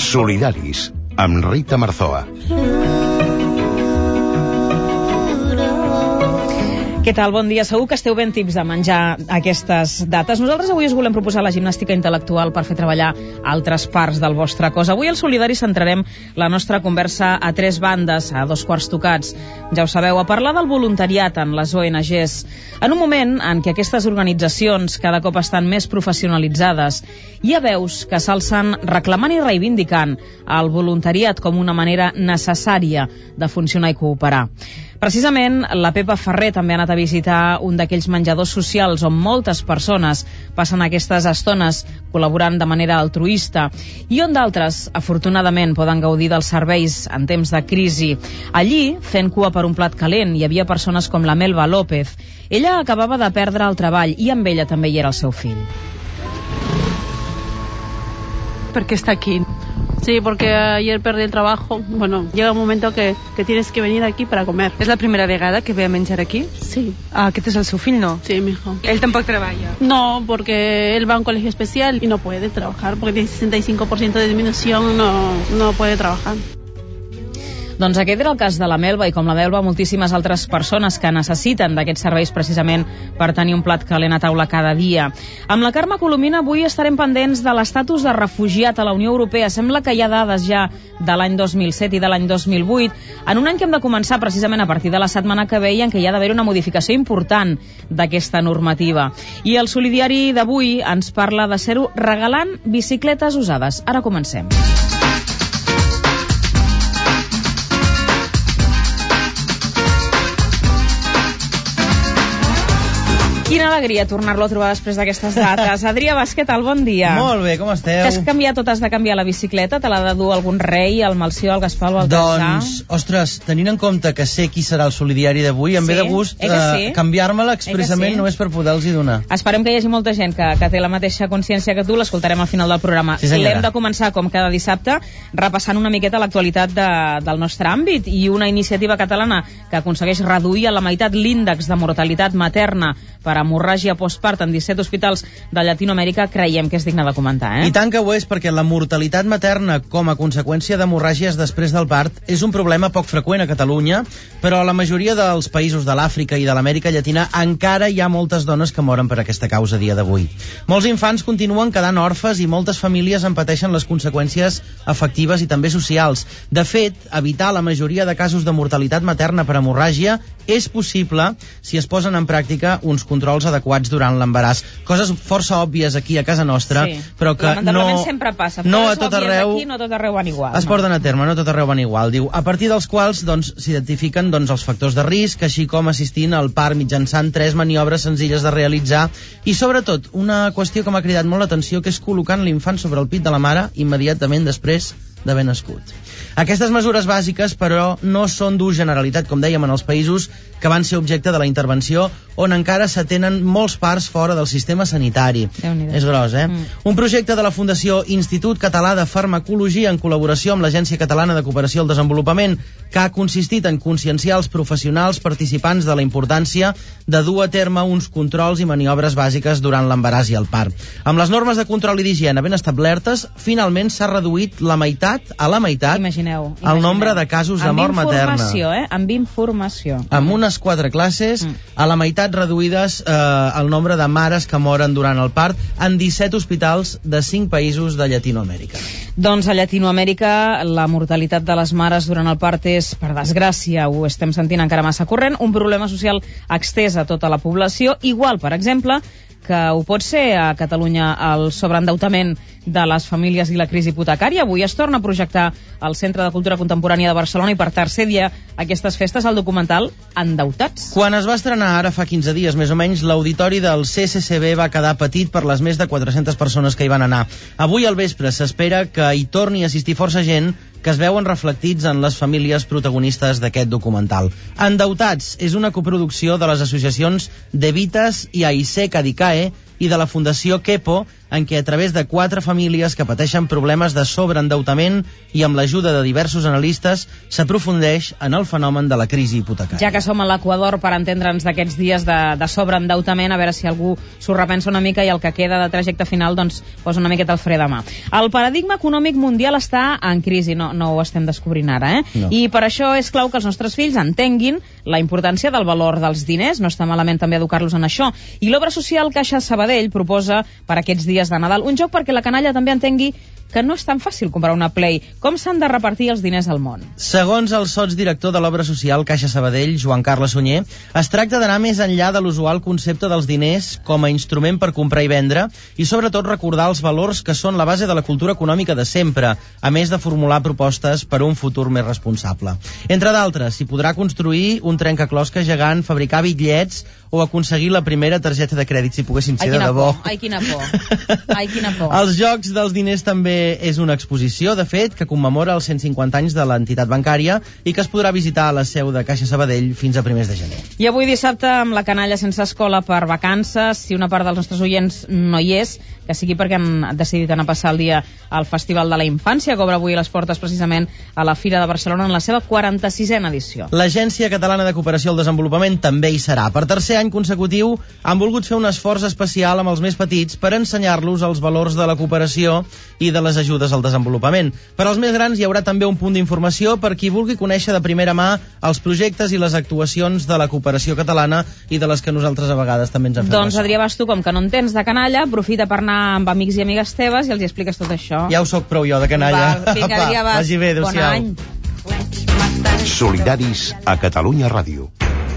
Solidaris, amb Rita Marzoa. Què tal? Bon dia. Segur que esteu ben tips de menjar aquestes dates. Nosaltres avui us volem proposar la gimnàstica intel·lectual per fer treballar altres parts del vostre cos. Avui al Solidari centrarem la nostra conversa a tres bandes, a dos quarts tocats. Ja ho sabeu, a parlar del voluntariat en les ONGs. En un moment en què aquestes organitzacions cada cop estan més professionalitzades, hi ha veus que s'alcen reclamant i reivindicant el voluntariat com una manera necessària de funcionar i cooperar. Precisament, la Pepa Ferrer també ha anat a visitar un d'aquells menjadors socials on moltes persones passen aquestes estones col·laborant de manera altruista i on d'altres, afortunadament, poden gaudir dels serveis en temps de crisi. Allí, fent cua per un plat calent, hi havia persones com la Melba López. Ella acabava de perdre el treball i amb ella també hi era el seu fill. ¿Por qué está aquí? Sí, porque ayer perdí el trabajo. Bueno, llega un momento que tienes que venir aquí para comer. És la primera vegada que ve a menjar aquí? Sí. Ah, aquest és el seu fill, no? Sí, mi hijo. Él tampoco treballa. No, porque él va a un colegio especial y no puede trabajar, porque tiene 65% de disminución, no puede trabajar. Doncs aquest era el cas de la Melba i com la Melba moltíssimes altres persones que necessiten d'aquests serveis precisament per tenir un plat calent a taula cada dia. Amb la Carme Colomina avui estarem pendents de l'estatus de refugiat a la Unió Europea. Sembla que hi ha dades ja de l'any 2007 i de l'any 2008, en un any que hem de començar precisament a partir de la setmana que ve i en què hi ha d'haver una modificació important d'aquesta normativa. I el Solidiari d'avui ens parla de ser-ho regalant bicicletes usades. Ara comencem. Quina alegria tornar-lo a trobar després d'aquestes dates. Adrià Bas, què tal? Bon dia. Molt bé, com esteu? T'has canviat o t'has de canviar la bicicleta? Te l'ha de dur algun rei, el Malció, el Gaspar o el Baltasar? Doncs, ostres, tenint en compte que sé qui serà el Solidiari d'avui, em ve de gust canviar-me-la expressament només per poder-los-hi donar. Esperem que hi hagi molta gent que té la mateixa consciència que tu, l'escoltarem al final del programa. Sí, l'hem de començar, com cada dissabte, repassant una miqueta l'actualitat del nostre àmbit i una iniciativa catalana que aconsegueix reduir a la meitat l'índex de mortalitat materna per hemorràgia postpart en 17 hospitals de Llatinoamèrica, creiem que és digne de comentar, I tant que ho és, perquè la mortalitat materna com a conseqüència d'hemorràgies després del part és un problema poc freqüent a Catalunya, però a la majoria dels països de l'Àfrica i de l'Amèrica Llatina encara hi ha moltes dones que moren per aquesta causa a dia d'avui. Molts infants continuen quedant orfes i moltes famílies en pateixen les conseqüències afectives i també socials. De fet, evitar la majoria de casos de mortalitat materna per hemorràgia és possible si es posen en pràctica uns controls adequats durant l'embaràs. Coses força òbvies aquí a casa nostra, però que sempre passa. No a tot arreu, aquí, no a tot arreu van igual. Es porten a terme, no a tot arreu van igual. Diu, a partir dels quals s'identifiquen els factors de risc, així com assistint al part mitjançant 3 maniobres senzilles de realitzar i sobretot una qüestió que m'ha cridat molt l'atenció, que és col·locant l'infant sobre el pit de la mare immediatament després d'haver nascut. Aquestes mesures bàsiques, però, no són d'ús generalitat, com dèiem, en els països que van ser objecte de la intervenció, on encara s'atenen molts parts fora del sistema sanitari. És gros, Un projecte de la Fundació Institut Català de Farmacologia en col·laboració amb l'Agència Catalana de Cooperació al Desenvolupament, que ha consistit en conscienciar els professionals participants de la importància de dur a terme uns controls i maniobres bàsiques durant l'embaràs i el part. Amb les normes de control i d'higiene ben establertes, finalment s'ha reduït a la meitat Imagineu. el nombre de casos de mort materna. Amb informació. Amb unes 4 classes, a la meitat reduïdes el nombre de mares que moren durant el part en 17 hospitals de 5 països de Llatinoamèrica. Doncs a Llatinoamèrica la mortalitat de les mares durant el part és, per desgràcia, ho estem sentint encara massa corrent, un problema social extès a tota la població, igual, per exemple, que ho pot ser a Catalunya el sobreendeutament de les famílies i la crisi hipotecària. Avui es torna a projectar al Centre de Cultura Contemporània de Barcelona i per tercer dia aquestes festes el documental Endeutats. Quan es va estrenar ara fa 15 dies més o menys, l'auditori del CCCB va quedar petit per les més de 400 persones que hi van anar. Avui al vespre s'espera que hi torni a assistir força gent que es veuen reflectits en les famílies protagonistes d'aquest documental. Endeutats és una coproducció de les associacions Devitas i Aisec Adicae i de la Fundació Kepo, en què a través de 4 famílies que pateixen problemes de sobreendeutament i amb l'ajuda de diversos analistes s'aprofundeix en el fenomen de la crisi hipotecària. Ja que som a l'Equador per entendre'ns d'aquests dies de sobreendeutament, a veure si algú s'ho repensa una mica i el que queda de trajecte final doncs posa una miqueta el fre de mà. El paradigma econòmic mundial està en crisi, no ho estem descobrint ara, No. I per això és clau que els nostres fills entenguin la importància del valor dels diners, no està malament també educar-los en això. I l'obra social Caixa Sabadell proposa per aquests dies de Nadal un joc perquè la canalla també entengui que no és tan fàcil comprar una Play. Com s'han de repartir els diners al món? Segons el sotsdirector de l'obra social Caixa Sabadell, Joan Carles Sunyer, es tracta d'anar més enllà de l'usual concepte dels diners com a instrument per comprar i vendre i sobretot recordar els valors que són la base de la cultura econòmica de sempre, a més de formular propostes per a un futur més responsable. Entre d'altres, s'hi podrà construir un trencaclosca gegant, fabricar bitllets o aconseguir la primera targeta de crèdit, si poguessin ser de debò. Ai, quina por. Ai, quina por. Els Jocs dels Diners també és una exposició, de fet, que commemora els 150 anys de l'entitat bancària i que es podrà visitar a la seu de Caixa Sabadell fins a primers de gener. I avui dissabte, amb la canalla sense escola per vacances, si una part dels nostres oients no hi és, que sigui perquè han decidit anar a passar el dia al Festival de la Infància, que obre avui les portes precisament a la Fira de Barcelona en la seva 46a edició. L'Agència Catalana de Cooperació al Desenvolupament també hi serà. Per tercer any consecutiu han volgut fer un esforç especial amb els més petits per ensenyar-los els valors de la cooperació i de les ajudes al desenvolupament. Per als més grans hi haurà també un punt d'informació per qui vulgui conèixer de primera mà els projectes i les actuacions de la cooperació catalana i de les que nosaltres a vegades també ens en fem Doncs, Adrià, vas tu, com que no en tens de canalla, aprofita per anar amb amics i amigues teves i els hi expliques tot això. Ja ho soc prou jo, de canalla. Va, vinga, Adrià, vas. Vagi bé, Bon adéu-siau. any. Solidaris a Catalunya Ràdio.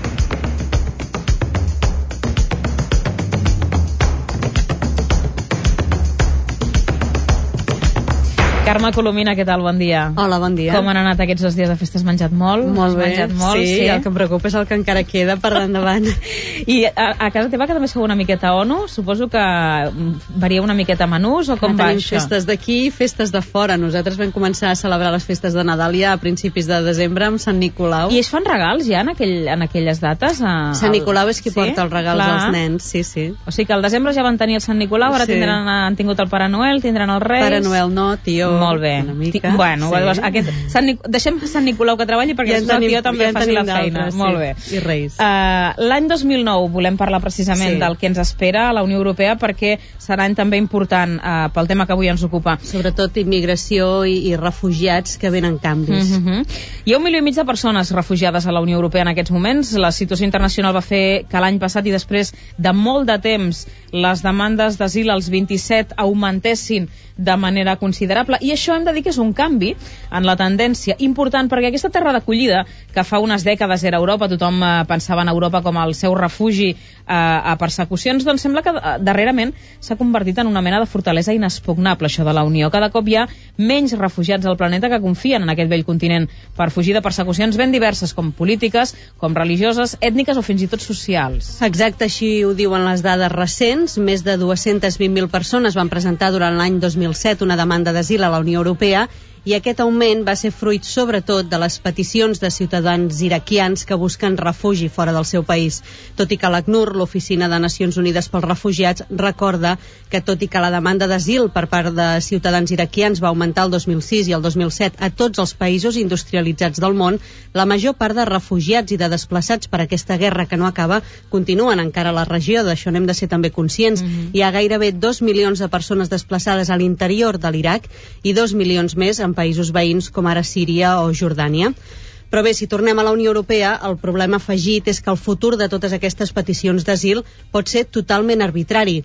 Carme Colomina, què tal? Bon dia. Hola, bon dia. Com han anat aquests 2 dies de festa? Has menjat molt? Molt bé, Has menjat molt? sí, el que em preocupa és el que encara queda per endavant. I a casa teva, que també sou una miqueta ONU, suposo que varia una miqueta menús o com va Tenim això? festes d'aquí i festes de fora. Nosaltres vam començar a celebrar les festes de Nadal ja a principis de desembre amb Sant Nicolau. I es fan regals ja en aquelles dates? Sant Nicolau és qui porta els regals als nens, sí, sí. O sigui que al desembre ja van tenir el Sant Nicolau, ara Sí. han tingut el Pare Noel, tindran els Reis... Pare Noel no, tió, Molt bé. una mica. Bueno, sí. deixem Sant Nicolau que treballi perquè en ja el tenim- tió també ja en faci la tenim feina. d'altres, Molt sí. bé. I Reis. L'any 2009 volem parlar precisament Sí. del que ens espera a la Unió Europea perquè serà any també important pel tema que avui ens ocupa. Sobretot immigració i refugiats que venen canvis. Hi ha 1,5 milió de persones refugiades a la Unió Europea en aquests moments. La situació internacional va fer que l'any passat i després de molt de temps les demandes d'asil als 27 augmentessin de manera considerable, i això hem de dir que és un canvi en la tendència important, perquè aquesta terra d'acollida que fa unes dècades era Europa, tothom pensava en Europa com el seu refugi a persecucions, doncs sembla que darrerament s'ha convertit en una mena de fortalesa inexpugnable, això de la Unió. Cada cop hi ha menys refugiats al planeta que confien en aquest vell continent per fugir de persecucions ben diverses, com polítiques, com religioses, ètniques o fins i tot socials. Exacte, així ho diuen les dades recents. Més de 220.000 persones van presentar durant l'any 2007 una demanda d'asil a la Unió Europea, i aquest augment va ser fruit sobretot de les peticions de ciutadans iraquians que busquen refugi fora del seu país. Tot i que l'ACNUR, l'Oficina de Nacions Unides pels Refugiats, recorda que tot i que la demanda d'asil per part de ciutadans iraquians va augmentar el 2006 i el 2007 a tots els països industrialitzats del món, la major part de refugiats i de desplaçats per aquesta guerra que no acaba continuen encara a la regió, d'això n'hem de ser també conscients. Hi ha gairebé 2 milions de persones desplaçades a l'interior de l'Iraq i 2 milions més en països veïns com ara Síria o Jordània. Però bé, si tornem a la Unió Europea, el problema afegit és que el futur de totes aquestes peticions d'asil pot ser totalment arbitrari.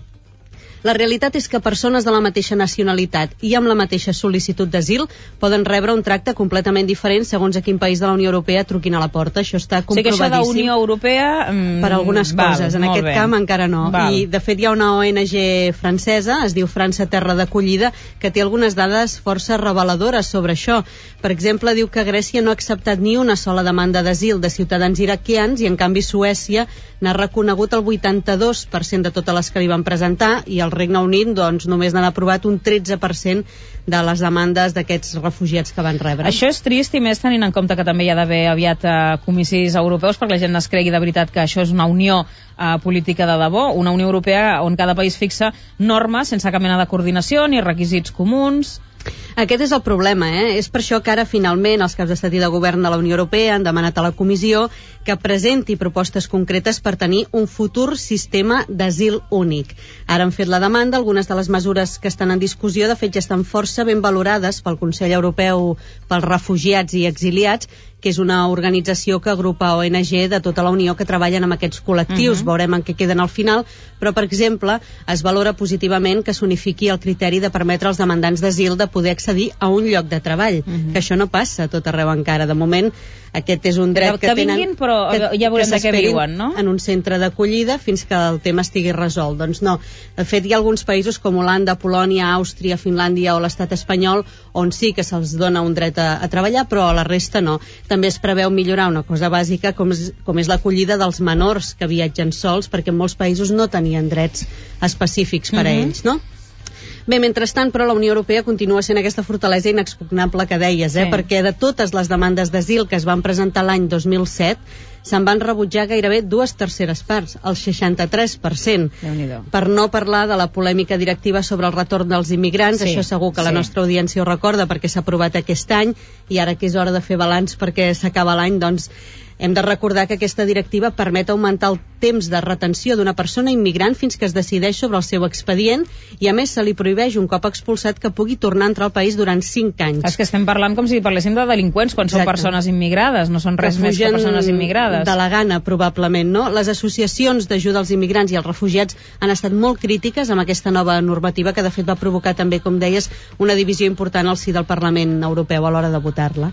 La realitat és que persones de la mateixa nacionalitat i amb la mateixa sol·licitud d'asil poden rebre un tracte completament diferent segons a quin país de la Unió Europea truquin a la porta. Això està comprovadíssim. O sigui que això d'Unió Europea... Per algunes coses, en aquest camp encara no. I de fet hi ha una ONG francesa, es diu França Terra d'Acollida, que té algunes dades força reveladores sobre això. Per exemple, diu que Grècia no ha acceptat ni una sola demanda d'asil de ciutadans iraquians i en canvi Suècia n'ha reconegut el 82% de totes les que li van presentar, i el al Regne Unit doncs, només n'han aprovat un 13% de les demandes d'aquests refugiats que van rebre. Això és trist, i més tenint en compte que també hi ha d'haver aviat comicis europeus perquè la gent es cregui de veritat que això és una unió política de debò, una Unió Europea on cada país fixa normes sense cap mena de coordinació ni requisits comuns. Aquest és el problema, És per això que ara finalment els caps d'estat i de govern de la Unió Europea han demanat a la Comissió que presenti propostes concretes per tenir un futur sistema d'asil únic. Ara han fet la demanda, algunes de les mesures que estan en discussió de fet ja estan força ben valorades pel Consell Europeu pels Refugiats i Exiliats, que és una organització que agrupa ONG de tota la Unió que treballen amb aquests col·lectius. Veurem en què queden al final, però, per exemple, es valora positivament que s'unifiqui el criteri de permetre als demandants d'asil de poder accedir a un lloc de treball, que això no passa a tot arreu encara. De moment, aquest és un dret que tenen... vinguin, però ja veurem de què viuen, no? En un centre d'acollida fins que el tema estigui resolt. Doncs no. De fet, hi ha alguns països com Holanda, Polònia, Àustria, Finlàndia o l'estat espanyol on sí que se'ls dona un dret a treballar, però a la resta no. També es preveu millorar una cosa bàsica com és l'acollida dels menors que viatgen sols, perquè en molts països no tenien drets específics per a ells, no? Bé, mentrestant, però, la Unió Europea continua sent aquesta fortalesa inexpugnable que deies, perquè de totes les demandes d'asil que es van presentar l'any 2007, se'n van rebutjar gairebé 2/3 parts, el 63%. Per no parlar de la polèmica directiva sobre el retorn dels immigrants, això segur que la nostra audiència ho recorda perquè s'ha aprovat aquest any, i ara que és hora de fer balanç perquè s'acaba l'any, doncs hem de recordar que aquesta directiva permet augmentar el temps de retenció d'una persona immigrant fins que es decideix sobre el seu expedient, i a més se li prohibeix un cop expulsat que pugui tornar a entrar al país durant 5 anys. És que estem parlant com si parléssim de delinqüents quan són persones immigrades, no són res més que persones immigrades. De la gana, probablement, no? Les associacions d'ajuda als immigrants i als refugiats han estat molt crítiques amb aquesta nova normativa que de fet va provocar també, com deies, una divisió important al si del Parlament Europeu a l'hora de votar-la.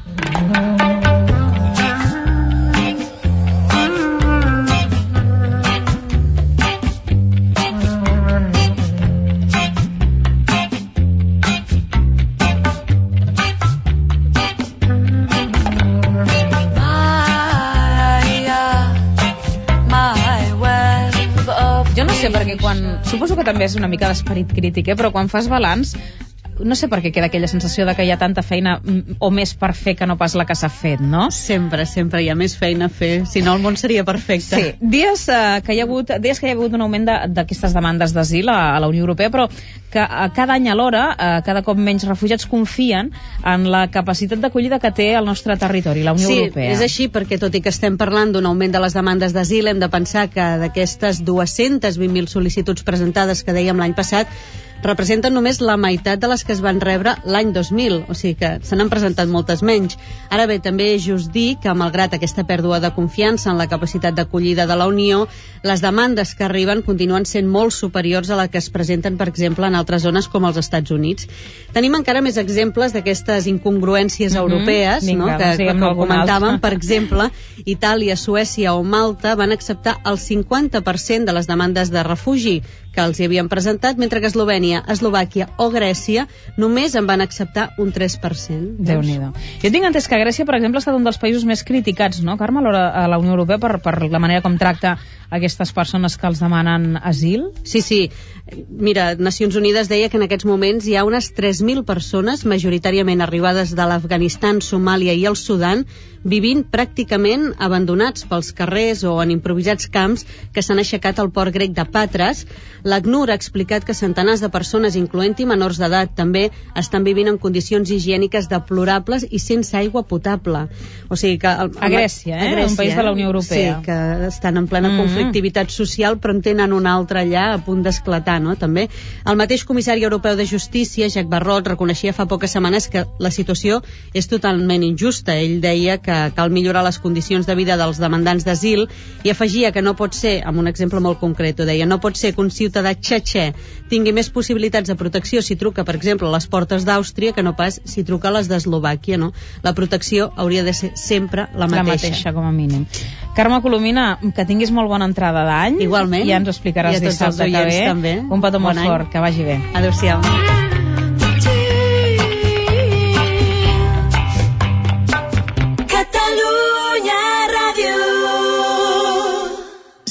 Perquè suposo que també és una mica d'esperit crític, però quan fas balanç no sé per què queda aquella sensació de que hi ha tanta feina o més per fer que no pas la que s'ha fet, no? Sempre hi ha més feina a fer, si no el món seria perfecte. Sí, deies que hi ha hagut un augment d'aquestes demandes d'asil a la Unió Europea, però que cada any alhora, cada cop menys refugiats confien en la capacitat d'acollida que té el nostre territori, la Unió Europea. Sí, és així, perquè tot i que estem parlant d'un augment de les demandes d'asil, hem de pensar que d'aquestes 220.000 sol·licituds presentades que dèiem l'any passat, representen només la meitat de les que es van rebre l'any 2000, o sigui que se n'han presentat moltes menys. Ara bé, també és just dir que, malgrat aquesta pèrdua de confiança en la capacitat d'acollida de la Unió, les demandes que arriben continuen sent molt superiors a les que es presenten, per exemple, en altres zones com els Estats Units. Tenim encara més exemples d'aquestes incongruències europees, que com comentàvem, per exemple, Itàlia, Suècia o Malta van acceptar el 50% de les demandes de refugi que els hi havien presentat, mentre que Eslovènia, Eslovàquia o Grècia només en van acceptar un 3%. Déu-n'hi-do. Jo tinc entès que Grècia, per exemple, ha estat un dels països més criticats, no, Carme, a la Unió Europea per la manera com tracta aquestes persones que els demanen asil? Sí. Mira, Nacions Unides deia que en aquests moments hi ha unes 3.000 persones, majoritàriament arribades de l'Afganistan, Somàlia i el Sudan, vivint pràcticament abandonats pels carrers o en improvisats camps que s'han aixecat al port grec de Patres. L'ACNUR ha explicat que centenars de persones, incloent-hi menors d'edat, també estan vivint en condicions higièniques deplorables i sense aigua potable. O sigui que... A Grècia, un país de la Unió Europea. Sí, que estan en plena conflictivitat social, però en tenen un altre allà a punt d'esclatar, no?, també. El mateix comissari europeu de Justícia, Jacques Barrot, reconeixia fa poques setmanes que la situació és totalment injusta. Ell deia que cal millorar les condicions de vida dels demandants d'asil i afegia que no pot ser, amb un exemple molt concret, ho deia, no pot ser que un ciutadà txetxè tingui més possibilitats de protecció si truca, per exemple, a les portes d'Àustria que no pas si truca a les d'Eslovàquia, no? La protecció hauria de ser sempre la mateixa. La mateixa, com a mínim. Carme Colomina, que tinguis molt bona entrada d'any. Igualment. Ja ens ho explicaràs dissabte que ve. També. Un petó molt fort, que vagi bé. Adéu-siau.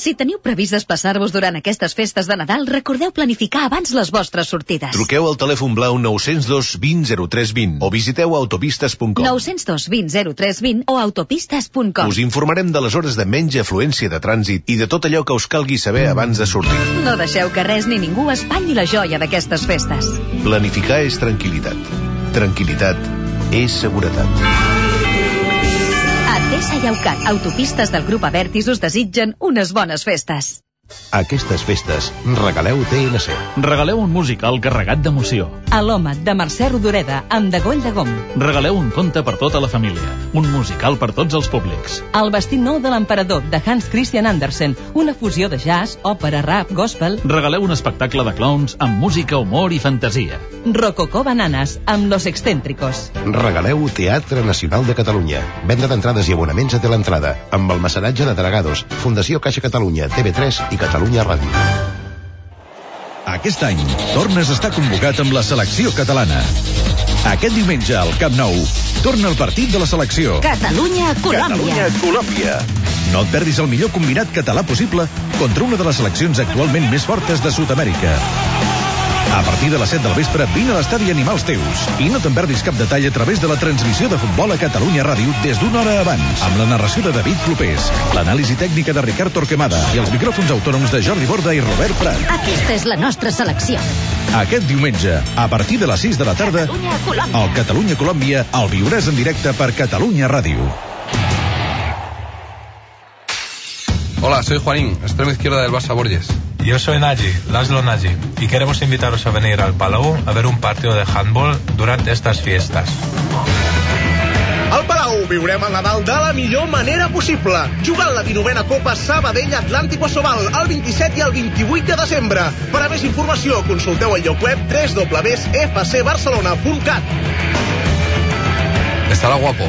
Si teniu previst desplaçar-vos durant aquestes festes de Nadal, recordeu planificar abans les vostres sortides. Truqueu al telèfon blau 902 20 0320 o visiteu autopistes.com. 902 20 0320 o autopistes.com. Us informarem de les hores de menys afluència de trànsit i de tot allò que us calgui saber abans de sortir. No deixeu que res ni ningú espatlli la joia d'aquestes festes. Planificar és tranquil·litat. Tranquil·litat és seguretat. Atesa i Aucat, autopistes del grup Avertis us desitgen unes bones festes. Aquestes festes, regaleu TNC. Regaleu un musical carregat d'emoció. A l'home, de Mercè Rodoreda, amb Degoll de Gom. Regaleu un conte per tota la família. Un musical per tots els públics. El vestit nou de l'emperador, de Hans Christian Andersen. Una fusió de jazz, òpera, rap, gospel. Regaleu un espectacle de clowns amb música, humor i fantasia. Rococó Bananas, amb Los Excéntricos. Regaleu Teatre Nacional de Catalunya. Venda d'entrades i abonaments a Teleentrada. Amb el mecenatge de Dragados, Fundació Caixa Catalunya, TV3 i Catalunya Ràdio. Aquest any tornes a estar convocat amb la selecció catalana. Aquest diumenge al Camp Nou torna el partit de la selecció. Catalunya-Colòmbia. Colòmbia. No et perdis el millor combinat català possible contra una de les seleccions actualment més fortes de Sud-amèrica. A partir de les 7 del vespre, vine a l'estadi a animar els teus. I no te'n perdis cap detall a través de la transmissió de futbol a Catalunya Ràdio des d'una hora abans, amb la narració de David Clopés, l'anàlisi tècnica de Ricard Torquemada i els micròfons autònoms de Jordi Borda i Robert Prat. Aquesta és la nostra selecció. Aquest diumenge, a partir de les 6 de la tarda, el Catalunya-Colòmbia el viuràs en directe per Catalunya Ràdio. Hola, soy Juanín, extremo izquierda del Barça Borges. Yo soy Nagy, Laszlo Nagy, y queremos invitaros a venir al Palau a ver un partido de handball durante estas fiestas. Al Palau viurem el Nadal de la millor manera possible, jugant la 19a Copa Sabadell Atlàntico Sobal el 27 i el 28 de desembre. Per a més informació, consulteu el lloc web www.fcbarcelona.cat. Estarà guapo.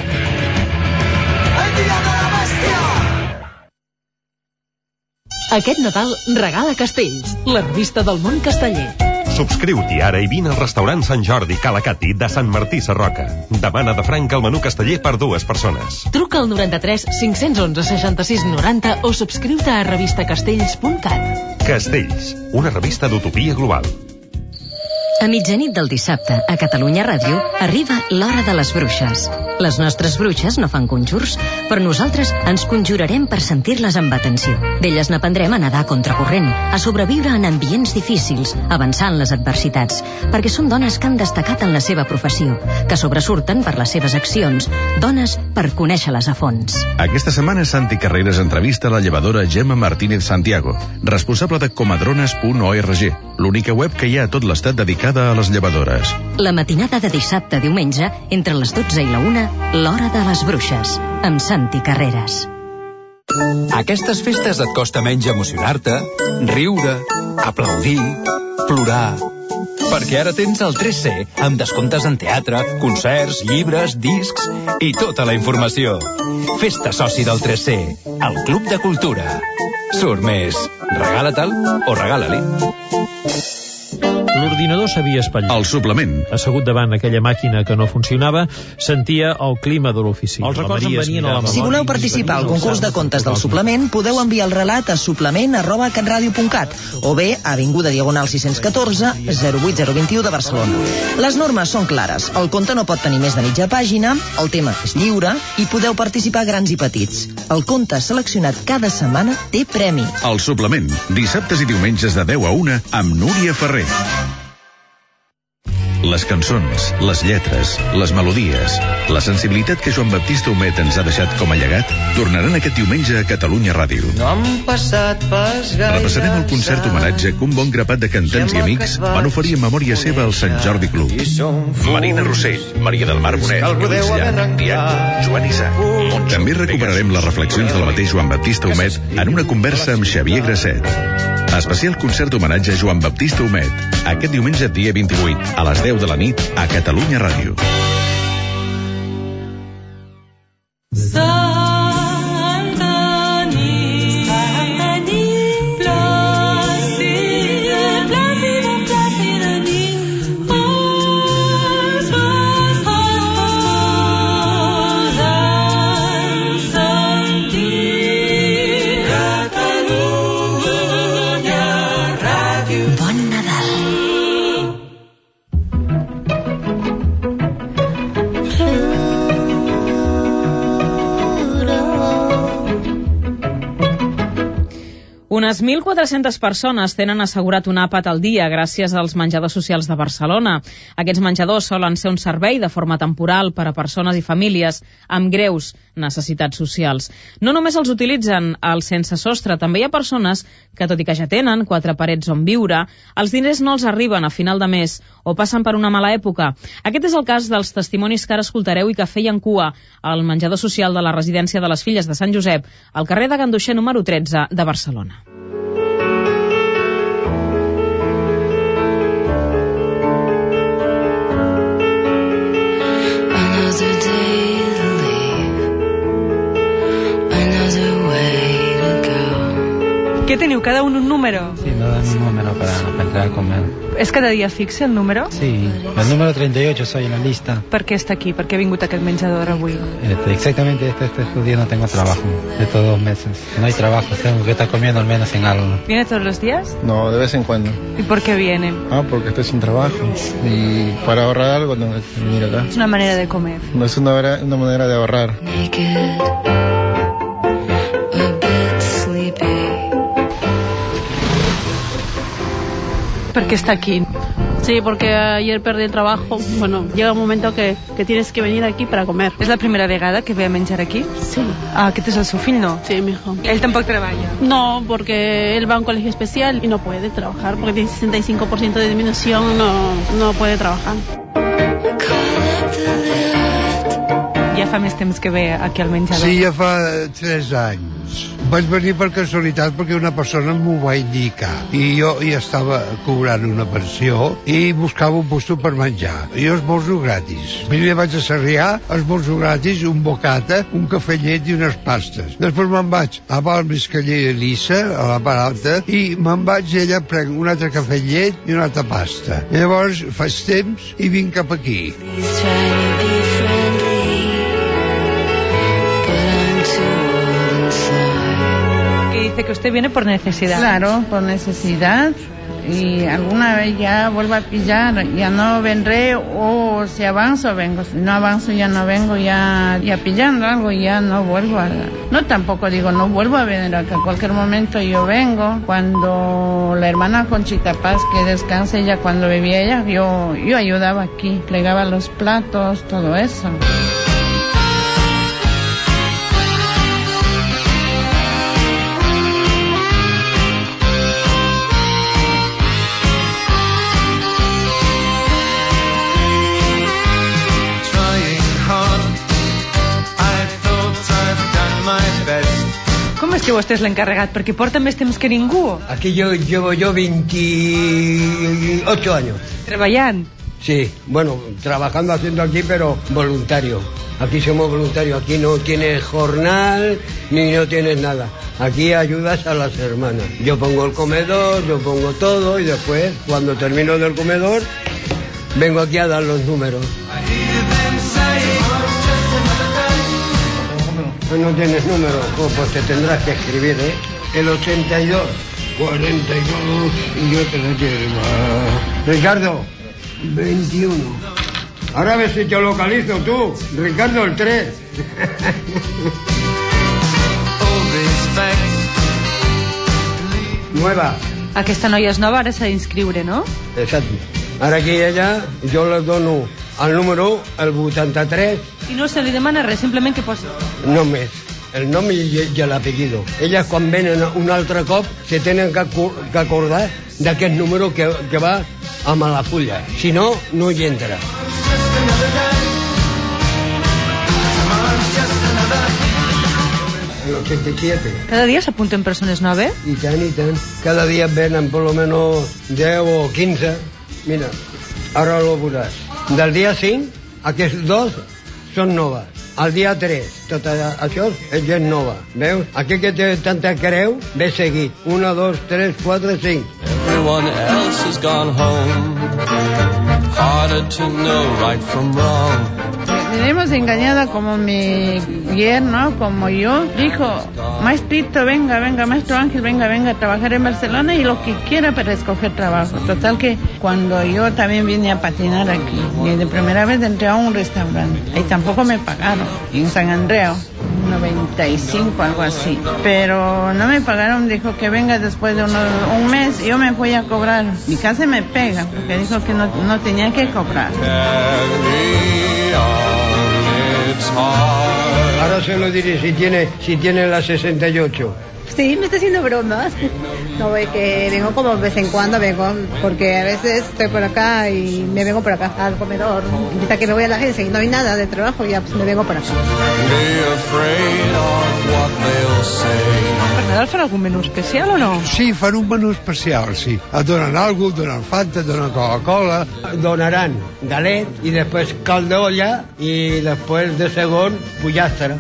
Aquest Nadal regala Castells, la revista del món casteller. Subscriu-t'hi ara i vine al restaurant Sant Jordi Calacati de Sant Martí Sarroca. Demana de franc el menú casteller per 2 persones. Truca al 93 511 66 90 o subscriu-te a revistacastells.cat. Castells, una revista d'utopia global. A mitjanit del dissabte, a Catalunya Ràdio, arriba l'Hora de les Bruixes. Les nostres bruixes no fan conjurs, però nosaltres ens conjurarem per sentir-les amb atenció. D'elles n'aprendrem a nedar contracorrent, a sobreviure en ambients difícils, avançant les adversitats, perquè són dones que han destacat en la seva professió, que sobresurten per les seves accions, dones per conèixer-les a fons. Aquesta setmana Santi Carreras entrevista la llevadora Gemma Martínez Santiago, responsable de comadrones.org, l'única web que hi ha a tot l'estat dedicada a les llevadores. La matinada de dissabte a diumenge, entre les 12 i la 1, l'Hora de les Bruixes, amb Santi Carreras. Aquestes festes et costa menys emocionar-te, riure, aplaudir, plorar. Perquè ara tens el 3C, amb descomptes en teatre, concerts, llibres, discs i tota la informació. Fes-te soci del 3C, el Club de Cultura. Surt més, regala-te'l o regala-li. L'ordinador s'havia espatllat. El suplement. Assegut davant aquella màquina que no funcionava, sentia el clima de l'oficina. Els records em venien a la memòria. Si voleu participar al concurs de contes del suplement, podeu enviar el relat a suplement@catradio.cat o bé a Avinguda Diagonal 614 08021 de Barcelona. Les normes són clares. El conte no pot tenir més de mitja pàgina, el tema és lliure i podeu participar grans i petits. El conte seleccionat cada setmana té premi. El suplement, dissabtes i diumenges de 10 a 1 amb Núria Ferrer. Les cançons, les lletres, les melodies, la sensibilitat que Joan Baptista Humet ens ha deixat com a llegat tornaran aquest diumenge a Catalunya Ràdio. No han passat pas gaire. Repassarem el concert homenatge que un bon grapat de cantants i amics van oferir en memòria seva al Sant Jordi Club. Marina Rossell, Maria del Mar Bonet, Lluís Llach, Diana, Joan Isaac. També recuperarem les reflexions del mateix Joan Baptista Humet en una conversa amb Xavier Grasset. Especial concert homenatge a Joan Baptista Humet, aquest diumenge dia 28, a les 10 de la nit, a Catalunya Ràdio. Catalunya. Unes 1.400 persones tenen assegurat un àpat al dia gràcies als menjadors socials de Barcelona. Aquests menjadors solen ser un servei de forma temporal per a persones i famílies amb greus necessitats socials. No només els utilitzen els sense sostre, també hi ha persones que, tot i que ja tenen 4 parets on viure, els diners no els arriben a final de mes o passen per una mala època. Aquest és el cas dels testimonis que ara escoltareu i que feien cua al menjador social de la residència de les Filles de Sant Josep, al carrer de Ganduxer número 13 de Barcelona. ¿Qué teniu? ¿Cada uno un número? Sí, me dan un número para entrar a comer. ¿Es cada dia fixe el número? Sí, el número 38 soy en la lista. Per què està aquí? Per què ha vingut aquest menjador avui? Exactamente, estos días no tengo trabajo, estos 2 meses. No hay trabajo, tengo que estar comiendo al menos en algo. ¿Viene todos los días? No, de vez en cuando. ¿Y por qué viene? Porque estoy sin trabajo y para ahorrar algo tengo que venir acá. Es una manera de comer. No es una manera de ahorrar. ¿Por qué está aquí? Sí, porque ayer perdí el trabajo. Bueno, llega un momento que tienes que venir aquí para comer. ¿Es la primera vegada que ve a menjar aquí? Sí. Ah, aquest és el seu fill, no? Sí, mi hijo. ¿Él tampoco trabaja? No, porque él va a un colegio especial y no puede trabajar, porque tiene 65% de disminución, no puede trabajar. Ja fa més temps que ve aquí al menjador? Sí, ja fa 3 anys. Vaig venir per casualitat perquè una persona m'ho va indicar i jo ja estava cobrant una pensió i buscava un lloc per menjar. Jo esmorzo gratis. Primer vaig a Sarrià, esmorzo gratis, un bocata, un cafè llet i unes pastes. Després me'n vaig a Valmiscaller Elisa, a la part alta, i me'n vaig i allà prenc un altre cafè llet i una altra pasta. I llavors faig temps i vinc cap aquí. Dice que usted viene por necesidad. Claro, por necesidad. Y alguna vez ya vuelvo a pillar, ya no vendré, o si avanzo vengo, si no avanzo ya no vengo, ya pillando algo ya no vuelvo a... No, tampoco digo, no vuelvo a venir acá, en cualquier momento yo vengo. Cuando la hermana Conchita Paz, que descanse ella, cuando vivía ella, yo ayudaba aquí, plegaba los platos, todo eso. Com és que vostè és l'encarregat? Perquè porta més temps que ningú. Aquí llevo yo 28 años. ¿Treballant? Sí, bueno, trabajando, haciendo aquí, pero voluntario. Aquí somos voluntarios, aquí no tienes jornal ni no tienes nada. Aquí ayudas a las hermanas. Yo pongo el comedor, yo pongo todo y después, cuando termino del comedor, vengo aquí a dar los números. No tienes número, pues te tendrás que escribir, ¿eh? El 82, 42, y yo te lo quiero. Ricardo, 21. Ahora a ver si te localizo tú, Ricardo, el 3. Nueva. Aquesta noia és nova, ara s'ha d'inscriure, no? Exacto. Ara aquí ella, jo les dono el número, el 83. I no se li demana res, simplement que posi... Només, el nom i l'apellido. Elles quan venen un altre cop se tenen que acordar d'aquest número que va amb la fulla. Si no, no hi entra. El 87. Cada dia s'apunten persones noves? I tant, i tant. Cada dia venen per lo menos 10 o 15. Mira, ara lo veuràs. Del dia 5, aquests 2 són noves. El dia 3, tot això és gent nova. Veus? Aquí que té tanta creu, ve seguit. 1, 2, 3, 4, 5. Everyone else has gone home. Harder to know right from wrong. Tenemos engañada como mi yerno, como yo. Dijo, maestrito, venga, maestro Ángel, venga a trabajar en Barcelona y lo que quiera para escoger trabajo. Total que cuando yo también vine a patinar aquí, y de primera vez entré a un restaurante y tampoco me pagaron, en San Andreu. 95, algo así. Pero no me pagaron, dijo que venga después de un mes, yo me voy a cobrar. Mi casa me pega, porque dijo que no tenía que cobrar. Ahora se lo diré si tiene la 68. Sí, me está haciendo bromas. No, es que vengo como de vez en cuando, porque a veces estoy por acá y me vengo por acá al comedor. Ahorita que me voy a la agencia y no hay nada de trabajo, ya pues me vengo por acá. Per Nadal fan algun menú especial o no? Sí, fan un menú especial, sí. Donen algo, donen Fanta, donen Coca-Cola. Donarán galet y después caldo de olla y después de segon, pollastre.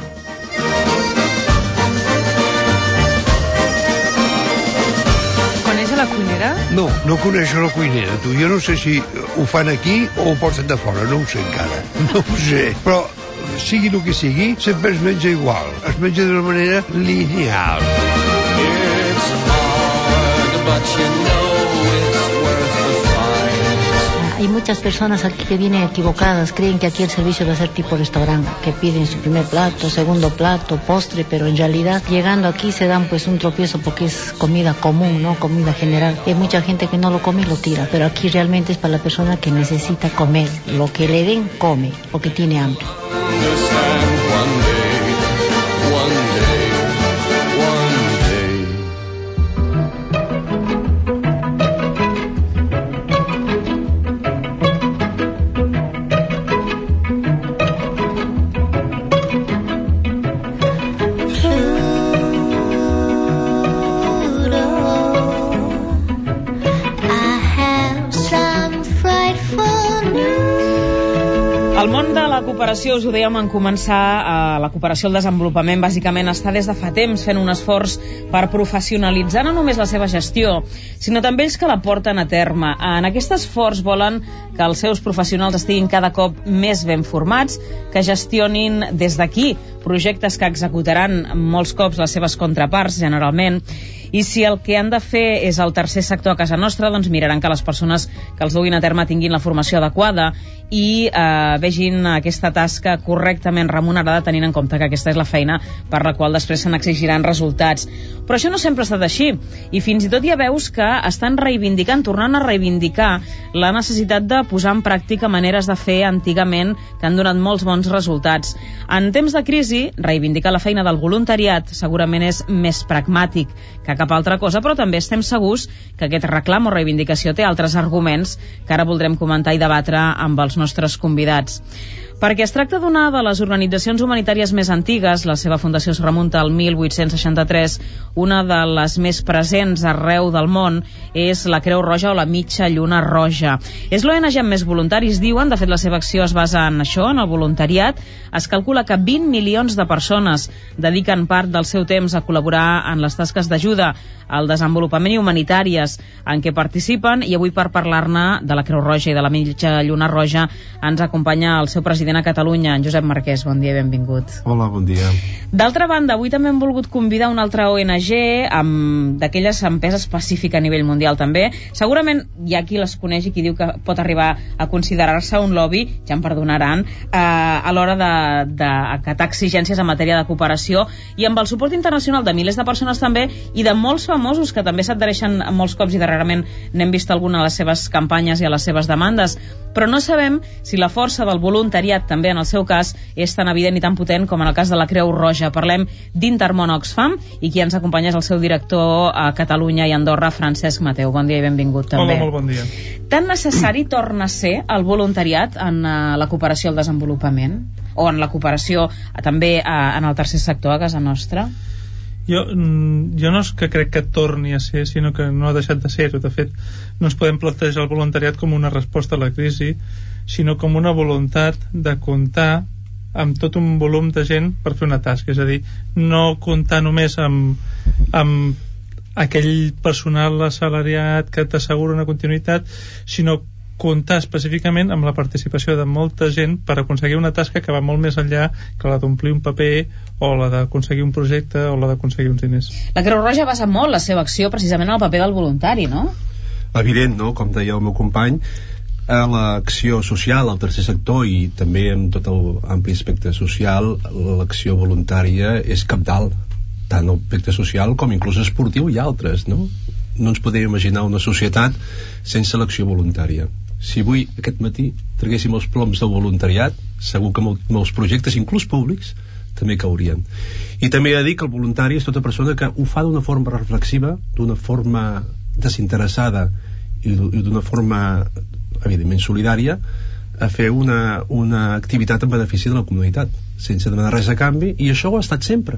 La cuinera? No coneixo la cuinera, tu. Jo no sé si ho fan aquí o ho porten de fora, no ho sé encara. No ho sé, però sigui el que sigui, sempre es menja igual. Es menja d'una manera lineal. It's hard, but you know it's worth the fight. Hay muchas personas aquí que vienen equivocadas, creen que aquí el servicio va a ser tipo restaurante, que piden su primer plato, segundo plato, postre, pero en realidad llegando aquí se dan pues un tropiezo porque es comida común, ¿no? Comida general. Hay mucha gente que no lo come y lo tira, pero aquí realmente es para la persona que necesita comer. Lo que le den, come, porque tiene hambre. El món de la cooperació, us ho dèiem en començar, la cooperació al desenvolupament bàsicament està des de fa temps fent un esforç per professionalitzar no només la seva gestió, sinó també ells que la porten a terme. En aquest esforç volen que els seus professionals estiguin cada cop més ben formats, que gestionin des d'aquí projectes que executaran molts cops les seves contraparts, generalment, i si el que han de fer és el tercer sector a casa nostra, doncs miraran que les persones que els duguin a terme tinguin la formació adequada i vegin aquesta tasca correctament remunerada, tenint en compte que aquesta és la feina per la qual després se n'exigiran resultats. Però això no sempre ha estat així, i fins i tot ja veus que estan reivindicant, tornant a reivindicar la necessitat de posar en pràctica maneres de fer antigament que han donat molts bons resultats. En temps de crisi, reivindicar la feina del voluntariat segurament és més pragmàtic que cap altra cosa, però també estem segurs que aquest reclam o reivindicació té altres arguments que ara voldrem comentar i debatre amb els nostres convidats. Perquè es tracta d'una de les organitzacions humanitàries més antigues, la seva fundació es remunta al 1863, una de les més presents arreu del món és la Creu Roja o la Mitja Lluna Roja. És l'ONG amb més voluntaris, diuen, de fet la seva acció es basa en això, en el voluntariat. Es calcula que 20 milions de persones dediquen part del seu temps a col·laborar en les tasques d'ajuda al desenvolupament i humanitàries en què participen, i avui per parlar-ne de la Creu Roja i de la Mitja Lluna Roja ens acompanya el seu president a Catalunya, en Josep Marquès. Bon dia i benvingut. Hola, bon dia. D'altra banda, avui també hem volgut convidar una altra ONG d'aquelles amb pes específic a nivell mundial també. Segurament hi ha qui les coneix i qui diu que pot arribar a considerar-se un lobby, ja em perdonaran, a l'hora d'acatar exigències en matèria de cooperació, i amb el suport internacional de milers de persones també, i de molts famosos que també s'adhereixen molts cops, i darrerament n'hem vist alguna a les seves campanyes i a les seves demandes. Però no sabem si la força del voluntariat, també en el seu cas, és tan evident i tan potent com en el cas de la Creu Roja. Parlem d'Intermón Oxfam, i qui ens acompanya és el seu director a Catalunya i Andorra, Francesc Mateu. Bon dia i benvingut també. Hola, molt bon dia. Tan necessari torna a ser el voluntariat en la cooperació al desenvolupament? O en la cooperació també en el tercer sector a casa nostra? Jo no és que crec que torni a ser, sinó que no ha deixat de ser-ho. De fet, no ens podem plantejar el voluntariat com una resposta a la crisi, sinó com una voluntat de comptar amb tot un volum de gent per fer una tasca. És a dir, no comptar només amb aquell personal assalariat que t'assegura una continuïtat, sinó comptar específicament amb la participació de molta gent per aconseguir una tasca que va molt més enllà que la d'omplir un paper o la d'aconseguir un projecte o la d'aconseguir uns diners. La Creu Roja basa molt la seva acció precisament en el paper del voluntari, no? Evident, no? Com deia el meu company, a l'acció social, al tercer sector i també en tot l'ampli aspecte social, l'acció voluntària és cabdal, tant el aspecte social com inclús esportiu i altres, no? No ens podem imaginar una societat sense l'acció voluntària. Si avui, aquest matí, traguéssim els ploms del voluntariat, segur que molts projectes, inclús públics, també caurien. I també he de dir que el voluntari és tota persona que ho fa d'una forma reflexiva, d'una forma desinteressada i d'una forma, evidentment, solidària, a fer una activitat en benefici de la comunitat, sense demanar res a canvi, i això ho ha estat sempre.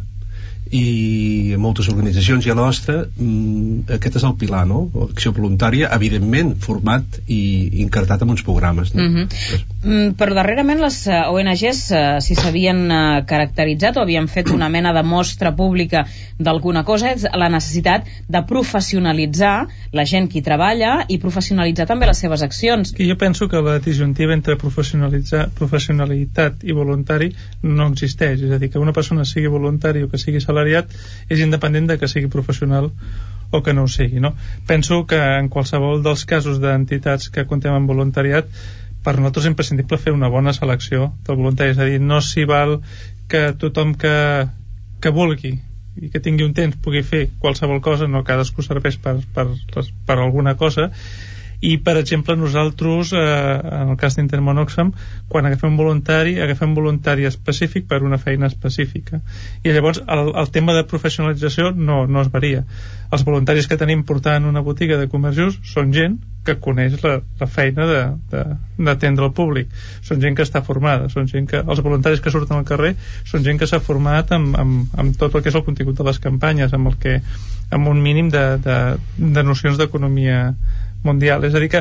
I en moltes organitzacions i a la nostra aquest és el pilar, no? L'acció voluntària, evidentment format i incartat en uns programes, no? Però darrerament les ONGs si s'havien caracteritzat o havien fet una mena de mostra pública d'alguna cosa, és la necessitat de professionalitzar la gent que hi treballa i professionalitzar també les seves accions. I jo penso que la disjuntiva entre professionalitat i voluntari no existeix, és a dir, que una persona sigui voluntari o que sigui salariat és independent de que sigui professional o que no ho sigui, no? Penso que en qualsevol dels casos d'entitats que comptem amb voluntariat, per nosaltres és imprescindible fer una bona selecció del voluntari, és a dir, no s'hi val que tothom que vulgui i que tingui un temps pugui fer qualsevol cosa, no cadascú serveix per alguna cosa. I, per exemple, nosaltres, en el cas d'Intermón Oxfam, quan agafem voluntari específic per una feina específica. I llavors el tema de professionalització no es varia. Els voluntaris que tenim portant una botiga de comerç just són gent que coneix la feina d'atendre el públic. Són gent que està formada, són gent que... Els voluntaris que surten al carrer són gent que s'ha format amb tot el que és el contingut de les campanyes, amb un mínim de nocions d'economia mundial. És a dir que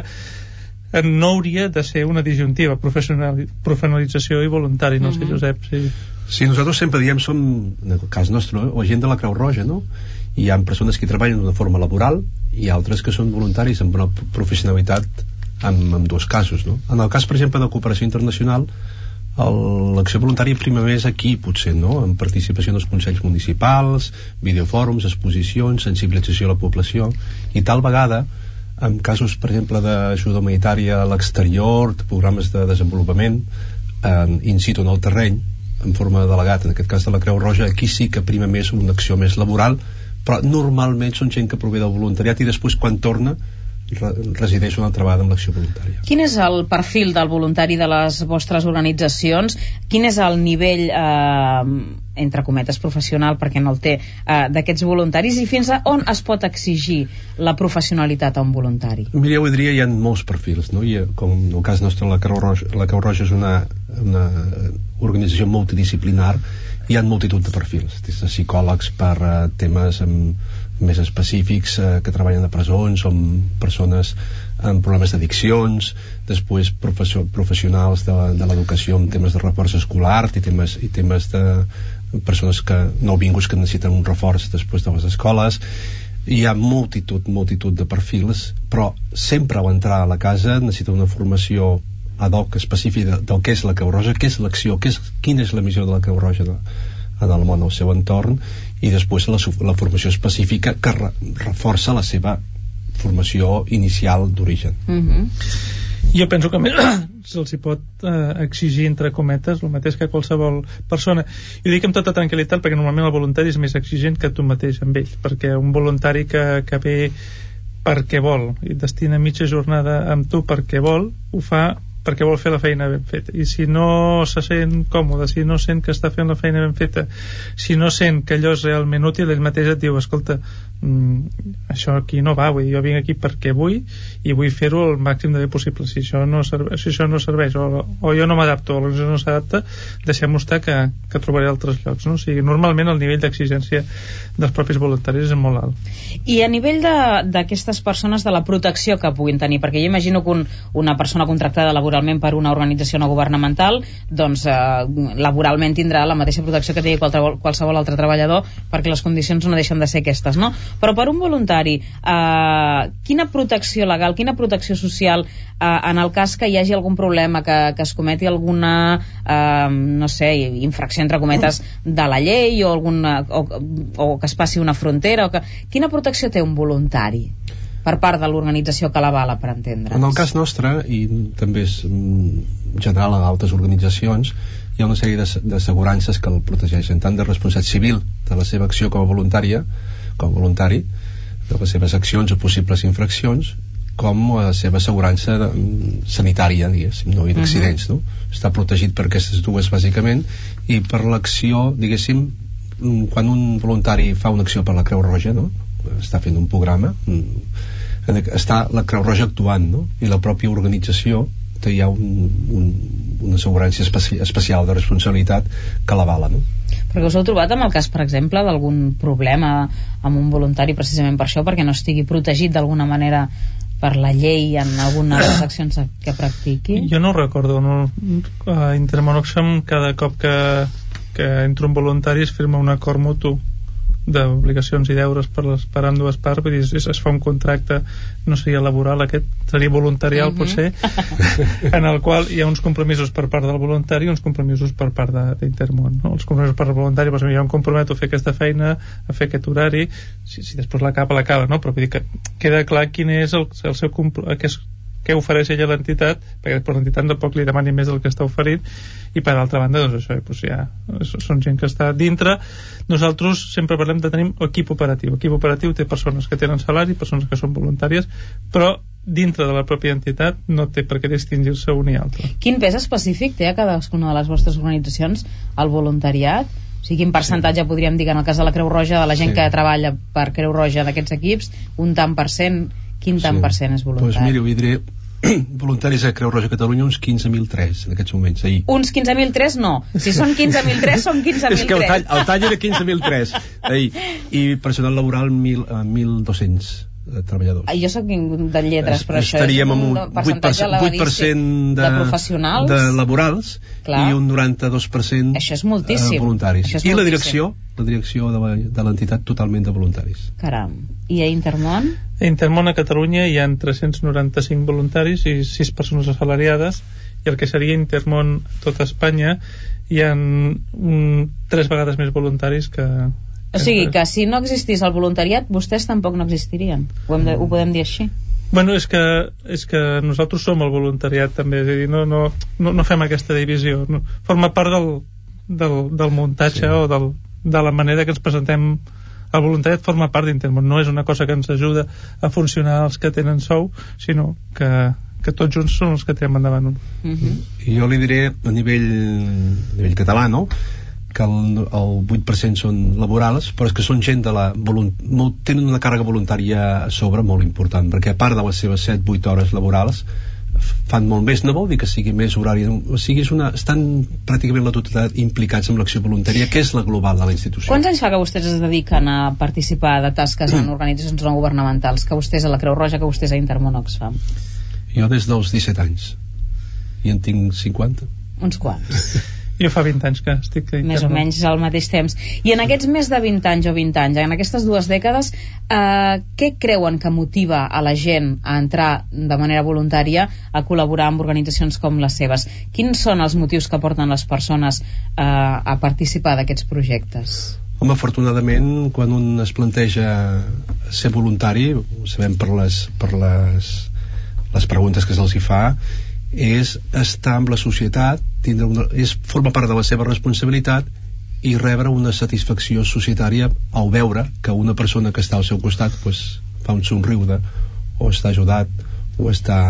no hauria de ser una disjuntiva professionalització i voluntari, no sé, Josep, sí. Sí, nosaltres sempre diem, som, en el cas nostre, la gent de la Creu Roja, no? Hi ha persones que treballen d'una forma laboral i altres que són voluntaris amb una professionalitat en dos casos, no? En el cas, per exemple, de cooperació internacional, l'acció voluntària prima més aquí, potser, no? En participació en els consells municipals, videofòrums, exposicions, sensibilització a la població, i tal vegada en casos, per exemple, d'ajuda humanitària a l'exterior, de programes de desenvolupament in situ en el terreny, en forma de delegat, en aquest cas de la Creu Roja, aquí sí que prima més una acció més laboral, però normalment són gent que prové del voluntariat i després quan torna resideix una altra vegada amb l'acció voluntària. Quin és el perfil del voluntari de les vostres organitzacions? Quin és el nivell entre cometes professional, perquè no el té, d'aquests voluntaris, i fins a on es pot exigir la professionalitat a un voluntari? Mira, jo diria, hi ha molts perfils, no? Com en el cas nostre, la Creu Roja és una organització multidisciplinar, hi ha multitud de perfils, des de psicòlegs per temes més específics que treballen a presons, som persones amb problemes d'addiccions, després professionals de l'educació en temes de reforç escolar i temes de persones nouvinguts que necessiten un reforç després de les escoles. Hi ha multitud de perfils, però sempre a l'entrar a la casa necessita una formació ad hoc específica del que és la Creu Roja, què és l'acció, quina és la missió de la Creu Roja en el món, al seu entorn, i després la formació específica que reforça la seva formació inicial d'origen. Jo penso que se'ls hi pot exigir, entre cometes, el mateix que qualsevol persona. I ho dic amb tota tranquil·litat perquè normalment el voluntari és més exigent que tu mateix amb ell, perquè un voluntari que ve perquè vol i destina mitja jornada amb tu perquè vol, ho fa perquè vol fer la feina ben feta, i si no se sent còmode, si no sent que està fent la feina ben feta, si no sent que allò és realment útil, ell mateix et diu, escolta, això aquí no va, vull dir, jo vinc aquí perquè vull i vull fer-ho el màxim de bé possible. Si això no serveix o jo no m'adapto o l'organització no s'adapta, deixem-ho estar que trobaré altres llocs, no? O sigui, normalment el nivell d'exigència dels propis voluntaris és molt alt. I a nivell d'aquestes persones, de la protecció que puguin tenir, perquè jo imagino que una persona contractada laboralment per una organització no governamental, doncs laboralment tindrà la mateixa protecció que tingui qualsevol altre treballador, perquè les condicions no deixen de ser aquestes, no? Però per un voluntari, quina protecció legal, quina protecció social en el cas que hi hagi algun problema, que es cometi alguna no sé, infracció entre cometes de la llei o que es passi una frontera, quina protecció té un voluntari? per part de l'organització que l'avala, per entendre'ns. En el cas nostre, i també és general a altres organitzacions, hi ha una sèrie d'assegurances que el protegeixen, tant de responsabilitat civil de la seva acció com a voluntari, de les seves accions o possibles infraccions, com la seva assegurança sanitària, diguéssim, no? I d'accidents, no? Està protegit per aquestes dues, bàsicament, i per l'acció, diguéssim, quan un voluntari fa una acció per la Creu Roja, no? Està fent un programa, està la Creu Roja actuant, no? I la pròpia organització hi ha una assegurança especial de responsabilitat que l'avala, no? Perquè us heu trobat amb el cas, per exemple, d'algun problema amb un voluntari precisament per això, perquè no estigui protegit d'alguna manera per la llei en alguna de les accions que practiqui? Jo no ho recordo, no? A Intermón Oxfam, cada cop que entra un voluntari es firma un acord mutu d'obligacions i deures per ambdues parts, vull dir, es fa un contracte, no seria laboral, aquest seria voluntarial, potser, en el qual hi ha uns compromisos per part del voluntari i uns compromisos per part d'Intermón, no? Els compromisos per part del voluntari, doncs, jo em comprometo a fer aquesta feina, a fer aquest horari, si després l'acaba, no? Però vull dir que queda clar quin és el seu compromís, què ofereix ella a l'entitat, perquè després l'entitat tampoc li demani més del que està oferint, i per altra banda, doncs això, doncs ja són gent que està dintre. Nosaltres sempre parlem de tenir equip operatiu. Equip operatiu té persones que tenen salari, persones que són voluntàries, però dintre de la pròpia entitat no té per què distingir-se un i altre. Quin pes específic té a cadascuna de les vostres organitzacions el voluntariat? O sigui, quin percentatge podríem dir que en el cas de la Creu Roja, de la gent que treballa per Creu Roja d'aquests equips, un tant per cent, quin tant per cent és voluntari? Doncs mira, ho diré, voluntaris a Creu Roja Catalunya uns 15.003 en aquests moments, ahir. Uns 15.003 no, si són 15.003 són 15.003. És que el tall era 15.003 ahir, i personal laboral 1.200 treballadors. Jo soc de lletres, però això estaríem és un percentatge 8% de professionals, de laborals. Clar. I un 92% això és moltíssim. Voluntaris. Això és I moltíssim. la direcció de l'entitat totalment de voluntaris. Caram. I a Intermón? A Intermón a Catalunya hi ha 395 voluntaris i 6 persones assalariades, i el que seria Intermón tot Espanya hi ha 3 vegades més voluntaris que... O sigui que si no existís el voluntariat, vostès tampoc no existirien. Ho podem dir així? Bueno, és que nosaltres som el voluntariat també, és a dir, no fem aquesta divisió, no. Forma part del muntatge, sí, o de la manera que ens presentem. El voluntariat forma part d'Intermón, no és una cosa que ens ajuda a funcionar els que tenen sou, sinó que tots junts són els que tirem endavant. I jo li diré a nivell català, no?, que el 8% són laborals, però és que són gent tenen una càrrega voluntària a sobre molt important, perquè a part de les seves 7-8 hores laborals fan molt més, no vol dir que sigui més horari, o sigui, estan pràcticament la totalitat implicats en l'acció voluntària, que és la global de la institució. Quants anys fa que vostès es dediquen a participar de tasques en organitzacions no governamentals, que vostès a la Creu Roja, que vostès a Intermón Oxfam? Jo des dels 17 anys, i en tinc 50. Uns quants. Jo fa 20 anys que estic a Intermón. Més o menys al mateix temps. I en aquests més de 20 anys o 20 anys, en aquestes 2 dècades, què creuen que motiva a la gent a entrar de manera voluntària a col·laborar amb organitzacions com les seves? Quins són els motius que porten les persones a participar d'aquests projectes? Home, afortunadament, quan un es planteja ser voluntari, ho sabem per les preguntes que se'ls hi fa, és estar amb la societat, formar part de la seva responsabilitat i rebre una satisfacció societària al veure que una persona que està al seu costat fa un somriure, o està ajudat, o està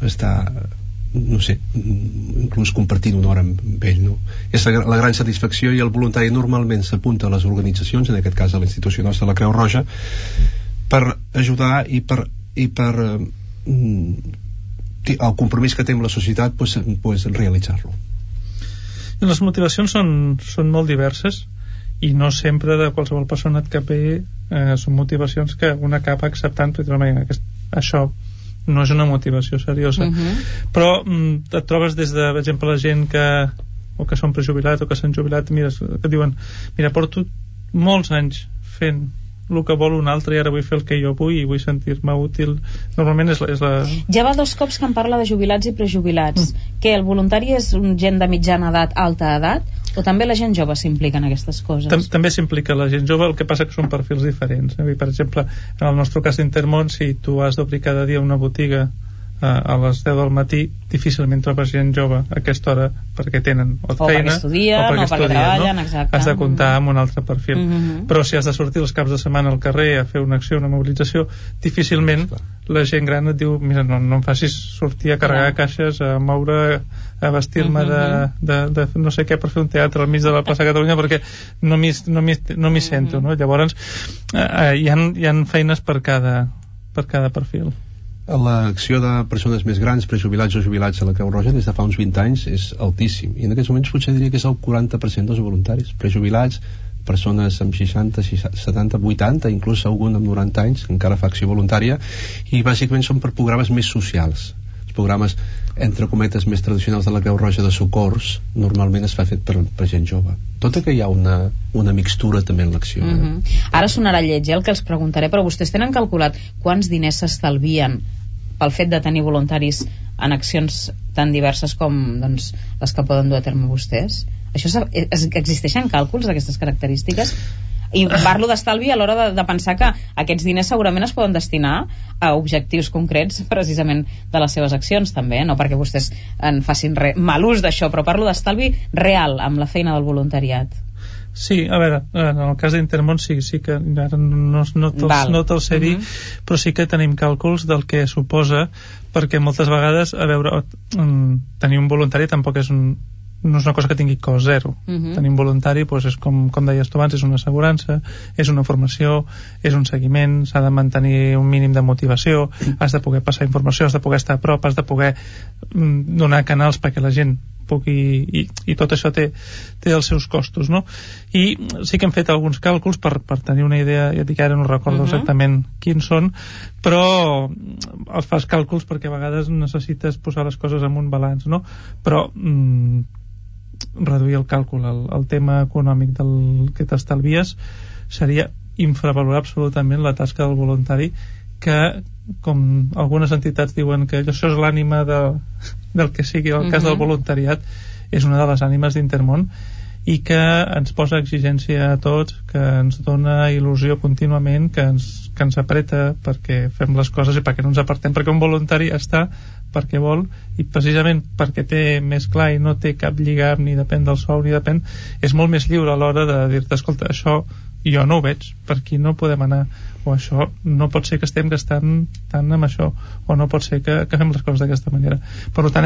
no sé, inclús compartint una hora amb ell, no? És la gran satisfacció, i el voluntari normalment s'apunta a les organitzacions, en aquest cas a la institució nostra, la Creu Roja, per ajudar i per el compromís que té amb la societat, realitzar-lo. Les motivacions són molt diverses, i no sempre de qualsevol persona et cap bé són motivacions que un acaba acceptant, perquè això no és una motivació seriosa. Però et trobes des de, per exemple, la gent que són prejubilats o que s'han jubilat, que diuen, mira, porto molts anys fent el que vol un altre i ara vull fer el que jo vull i vull sentir-me útil. Normalment és la... Ja va 2 cops que em parla de jubilats i prejubilats. Que el voluntari és gent de mitjana edat, alta edat, O també la gent jove s'implica en aquestes coses? També s'implica la gent jove, el que passa que són perfils diferents. Per exemple, en el nostre cas d'Intermón, si tu has d'obrir cada dia una botiga a les 10 del matí, difícilment trobes gent jove a aquesta hora perquè tenen o feina, perquè estudien, o perquè treballen, no? Exacte. Has de comptar amb un altre perfil. Però si has de sortir els caps de setmana al carrer a fer una acció, una mobilització, difícilment la gent gran et diu, mira, no em facis sortir a carregar caixes, a moure, a vestir-me de no sé què per fer un teatre al mig de la plaça de Catalunya perquè no m'hi sento, no? Llavors hi ha feines per cada perfil. L'acció de persones més grans, prejubilats o jubilats a la Creu Roja des de fa uns 20 anys és altíssim, i en aquests moments potser diria que és el 40% dels voluntaris prejubilats, persones amb 60, 70, 80, inclús algun amb 90 anys encara fa acció voluntària, i bàsicament són per programes més socials. Els programes, entre cometes, més tradicionals de la Creu Roja de socors normalment es fa fet per gent jove, tot i que hi ha una mixtura també en l'acció. Ara sonarà lleig el que els preguntaré, però vostès tenen calculat quants diners s'estalvien pel fet de tenir voluntaris en accions tan diverses com doncs, les que poden dur a terme vostès? Existeixen càlculs d'aquestes característiques? I parlo d'estalvi a l'hora de pensar que aquests diners segurament es poden destinar a objectius concrets precisament de les seves accions també, no perquè vostès en facin mal ús d'això, però parlo d'estalvi real amb la feina del voluntariat. Sí, a veure, en el cas d'Intermón sí que ara no te'l sé dir, però sí que tenim càlculs del que suposa, perquè moltes vegades, a veure, tenir un voluntari tampoc no és una cosa que tingui cost zero. Tenir un voluntari és com deies tu abans, és una assegurança, és una formació, és un seguiment, s'ha de mantenir un mínim de motivació, has de poder passar informació, has de poder estar a prop, has de poder donar canals perquè la gent pugui, i tot això té els seus costos, no? I sí que hem fet alguns càlculs per tenir una idea, ja dic, ara no recordo exactament quins són, però els fas càlculs perquè a vegades necessites posar les coses en un balanç, no? Però reduir el càlcul, el tema econòmic del que t'estalvies seria infravalorar absolutament la tasca del voluntari, que com algunes entitats diuen que això és l'ànima del que sigui el cas del voluntariat, és una de les ànimes d'Intermón, i que ens posa exigència a tots, que ens dona il·lusió contínuament, que ens apreta perquè fem les coses i perquè no ens apartem, perquè un voluntari està perquè vol, i precisament perquè té més clar i no té cap lligam, ni depèn del sou ni depèn, és molt més lliure a l'hora de dir-te, escolta, això jo no ho veig, per aquí no podem anar, o això no pot ser que estem gastant tant amb això, o no pot ser que fem les coses d'aquesta manera. Per tant,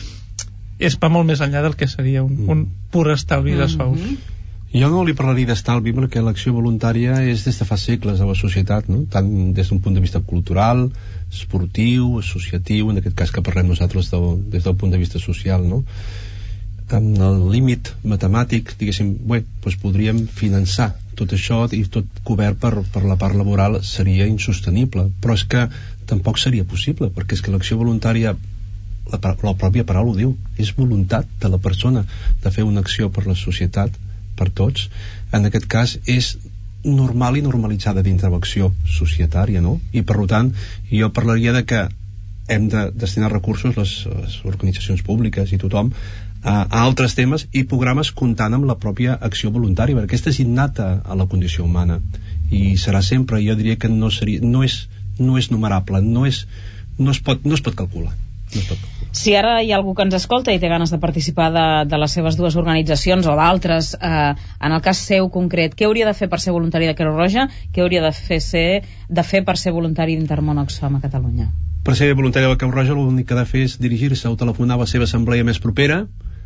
va molt més enllà del que seria un pur estalvi de sous. Jo no li parlaria d'estalvi perquè l'acció voluntària és des de fa segles a la societat, no? Tant des d'un punt de vista cultural, esportiu, associatiu, en aquest cas que parlem nosaltres des del punt de vista social, no? En el límit matemàtic, diguéssim, doncs podríem finançar tot això, i tot cobert per la part laboral seria insostenible, però és que tampoc seria possible, perquè és que l'acció voluntària, la pròpia paraula ho diu, és voluntat de la persona de fer una acció per la societat, per tots. En aquest cas és normal i normalitzada dintre l'acció societària, no? I per tant jo parlaria de que hem de destinar recursos, les organitzacions públiques i tothom, a altres temes i programes comptant amb la pròpia acció voluntària, perquè aquesta és innata a la condició humana i serà sempre, jo diria que no és numerable, no es pot calcular. Si ara hi ha algú que ens escolta i té ganes de participar de les seves dues organitzacions o d'altres, en el cas seu concret, què hauria de fer per ser voluntari de Creu Roja? Què hauria de fer per ser voluntari d'Intermón Oxfam a Catalunya? Per ser voluntari de la Creu Roja l'únic que ha de fer és dirigir-se o telefonar a la seva assemblea més propera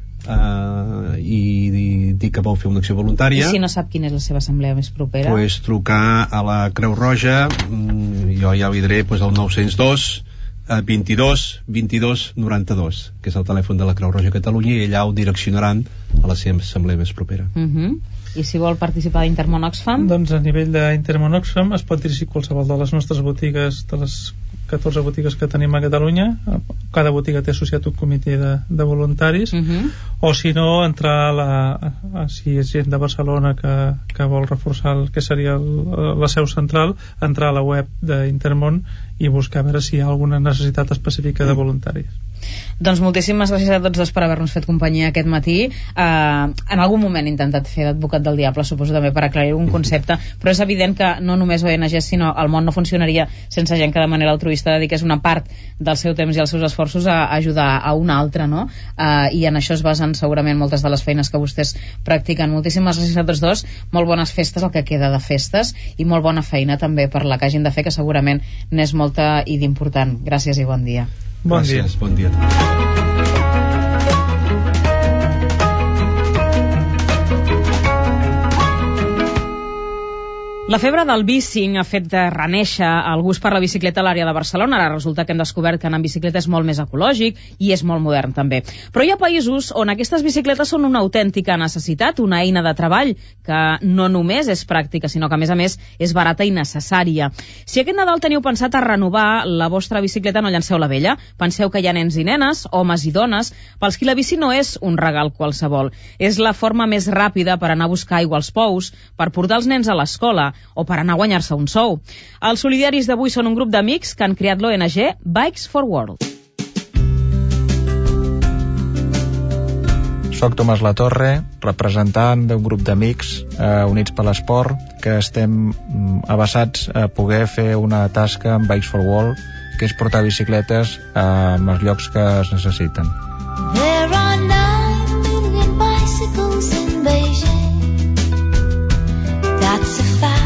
i dir que vol fer una acció voluntària. I si no sap quina és la seva assemblea més propera? Pues trucar a la Creu Roja, jo ja li diré al 902 22 22 92, que és el telèfon de la Creu Roja a Catalunya, i allà ho direccionaran a la seva assemblea més propera. I si vol participar d'Intermón Oxfam? Doncs a nivell d'Intermón Oxfam es pot dirigir qualsevol de les nostres botigues, de les 14 botigues que tenim a Catalunya. Cada botiga té associat un comitè de voluntaris, o si no, entrar si és gent de Barcelona que vol reforçar el que seria la seu central, entrar a la web d'Intermón i buscar a veure si hi ha alguna necessitat específica de voluntaris. Doncs moltíssimes gràcies a tots dos per haver-nos fet companyia aquest matí. En algun moment he intentat fer d'advocat del diable, suposo també per aclarir un concepte, però és evident que no només ONG, sinó el món no funcionaria sense gent que de manera altruista dediqués una part del seu temps i els seus esforços a ajudar a una altra, no? I en això es basen segurament moltes de les feines que vostès practiquen. Moltíssimes gràcies a tots dos, molt bones festes, el que queda de festes, i molt bona feina també per la que hagin de fer, que segurament n'és molta i d'important. Gràcies i bon dia. Bon dia. Gràcies, bon dia. La febre del bicing ha fet renéixer el gust per la bicicleta a l'àrea de Barcelona. Ara resulta que hem descobert que anar en bicicleta és molt més ecològic i és molt modern també. Però hi ha països on aquestes bicicletes són una autèntica necessitat, una eina de treball que no només és pràctica, sinó que a més és barata i necessària. Si aquest Nadal teniu pensat a renovar la vostra bicicleta, no llanceu la vella. Penseu que hi ha nens i nenes, homes i dones, pels qui la bici no és un regal qualsevol. És la forma més ràpida per anar a buscar aigua als pous, per portar els nens a l'escola, o per anar a guanyar-se un sou. Els solidaris d'avui són un grup d'amics que han creat l'ONG Bikes for World. Soc Tomàs Latorre, representant d'un grup d'amics units per l'esport, que estem abassats a poder fer una tasca amb Bikes for World, que és portar bicicletes en els llocs que es necessiten. There are 9 million bicycles in Beijing. That's a fact.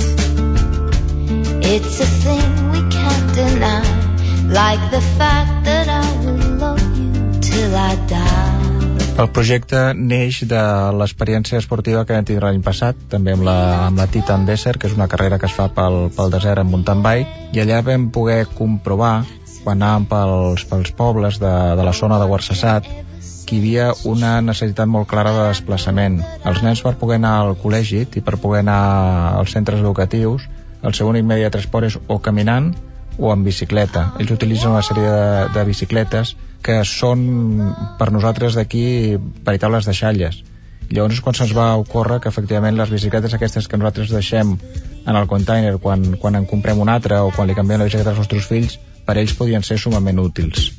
It's a thing we can't deny, like the fact that I will love you till I die. El projecte neix de l'experiència esportiva que vam tindre l'any passat, també amb la Titan Desert, que és una carrera que es fa pel desert en mountain bike, i allà vam poder comprovar, quan anàvem pels pobles de la zona de Guarsassat, que hi havia una necessitat molt clara de desplaçament. Els nens, per poder anar al col·legi i per poder anar als centres educatius, el seu únic medi de transport és o caminant o en bicicleta. Ells utilitzen una sèrie de bicicletes que són per nosaltres d'aquí veritables deixalles. Llavors és quan se'ns va ocórrer que efectivament les bicicletes aquestes que nosaltres deixem en el container quan en comprem una altra o quan li canviem la bicicleta als nostres fills, per ells podien ser sumament útils.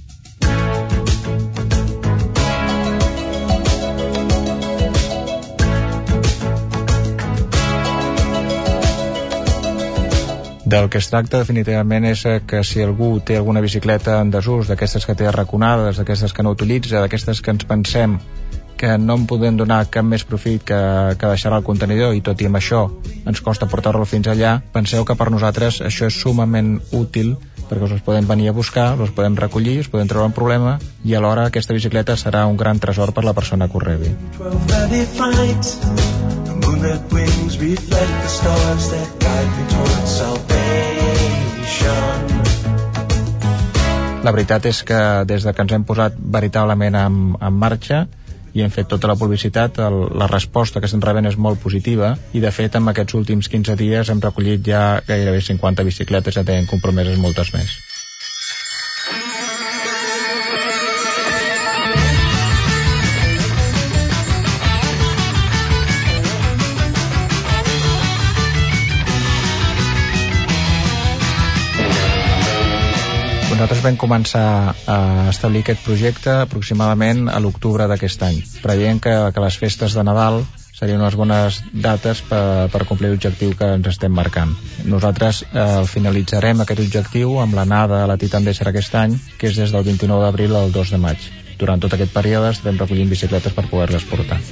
Del que es tracta definitivament és que si algú té alguna bicicleta en desús, d'aquestes que té arraconades, d'aquestes que no utilitza, d'aquestes que ens pensem que no en podem donar cap més profit que deixar al contenidor, i tot i amb això ens costa portar-lo fins allà, penseu que per nosaltres això és sumament útil, perquè us els podem venir a buscar, els podem recollir, us podem treure un problema, i alhora aquesta bicicleta serà un gran tresor per la persona que ho rebi. Moonlit wings reflect the stars that guide me towards salvation. La veritat és que des de que ens hem posat veritablement en marxa i hem fet tota la publicitat, la resposta que estem rebent és molt positiva, i de fet en aquests últims 15 dies hem recollit ja gairebé 50 bicicletes, ja tenen compromeses moltes més. Nosaltres vam començar a establir aquest projecte aproximadament a l'octubre d'aquest any, preveient que les festes de Nadal serien unes bones dates per complir l'objectiu que ens estem marcant. Nosaltres finalitzarem aquest objectiu amb l'anada a la Titan Desert aquest any, que és des del 29 d'abril al 2 de maig. Durant tot aquest període estarem recollint bicicletes per poder-les portar.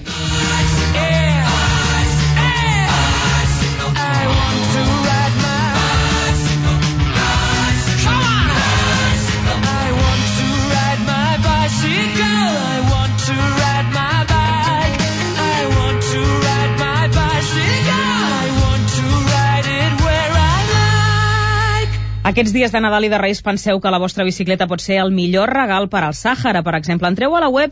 Aquests dies de Nadal i de Reis penseu que la vostra bicicleta pot ser el millor regal per al Sàhara, per exemple. Entreu a la web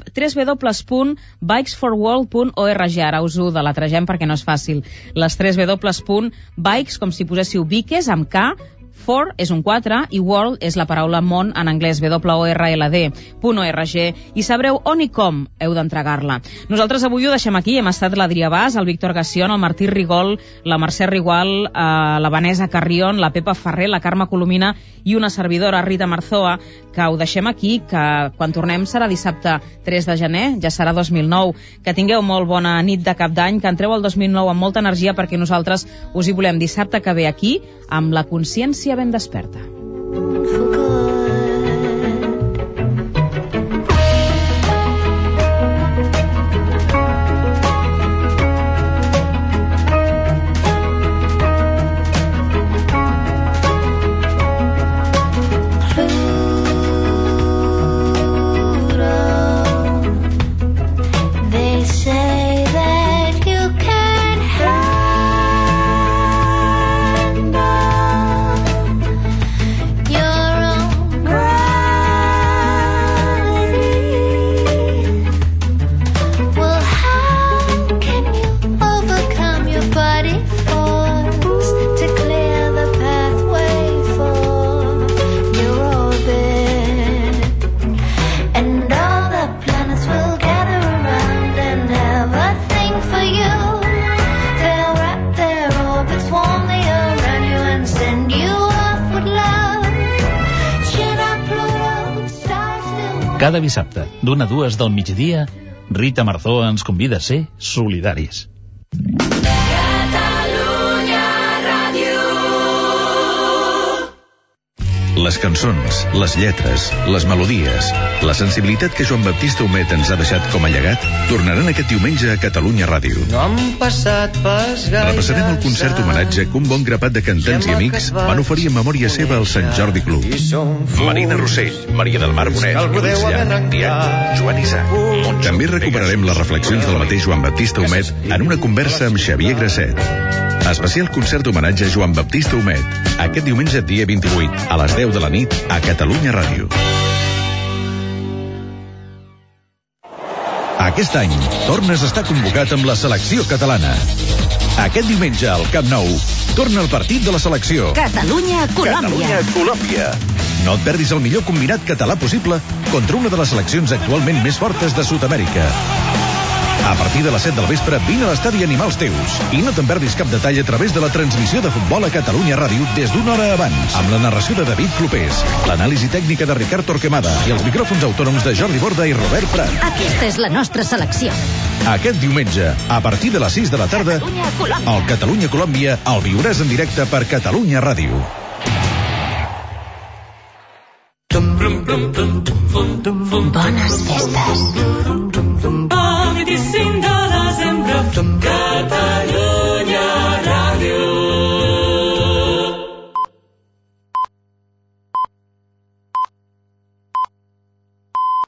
www.bikesforworld.org. Ara us ho deletregem perquè no és fàcil. Les 3 W.bikes, com si poséssiu biques amb K, for és un 4 i world és la paraula món en anglès, world.org, i sabreu on i com heu d'entregar-la. Nosaltres avui ho deixem aquí. Hem estat l'Adrià Bas, el Víctor Gassion, el Martí Rigol, la Mercè Rigual, la Vanessa Carrion, la Pepa Ferrer, la Carme Colomina i una servidora, Rita Marzoa, que ho deixem aquí, que quan tornem serà dissabte 3 de gener, ja serà 2009. Que tingueu molt bona nit de cap d'any, que entreu al 2009 amb molta energia, perquè nosaltres us hi volem dissabte que ve aquí, amb la consciència ben desperta. Cada dissabte, d'1 a 2 del migdia, Rita Marzoa ens convida a ser solidaris. Les cançons, les lletres, les melodies, la sensibilitat que Joan Baptista Humet ens ha deixat com a llegat tornaran aquest diumenge a Catalunya Ràdio. No han passat pas gaire. Repassarem el concert homenatge que un bon grapat de cantants i amics van oferir en memòria seva al Sant Jordi Club. Marina Rossell, Maria del Mar Bonet, Lluís Llach, Diana, Joan Isaac. També recuperarem les reflexions del mateix Joan Baptista Humet en una conversa amb Xavier Grasset. Especial concert homenatge a Joan Baptista Humet, aquest diumenge dia 28, a les 10 de la nit, a Catalunya Ràdio. Aquest any, tornes a estar convocat amb la selecció catalana. Aquest diumenge, al Camp Nou, torna el partit de la selecció. Catalunya-Colòmbia. Catalunya-Colòmbia. No et perdis el millor combinat català possible contra una de les seleccions actualment més fortes de Sud-amèrica. A partir de les 7 del vespre, vine a l'estadi a animar els teus. I no te'n perdis cap detall a través de la transmissió de futbol a Catalunya Ràdio des d'una hora abans, amb la narració de David Clopés, l'anàlisi tècnica de Ricard Torquemada i els micròfons autònoms de Jordi Borda i Robert Prat. Aquesta és la nostra selecció. Aquest diumenge, a partir de les 6 de la tarda, el Catalunya-Colòmbia el viuràs en directe per Catalunya Ràdio. Bones festes. 25 de desembre, Catalunya.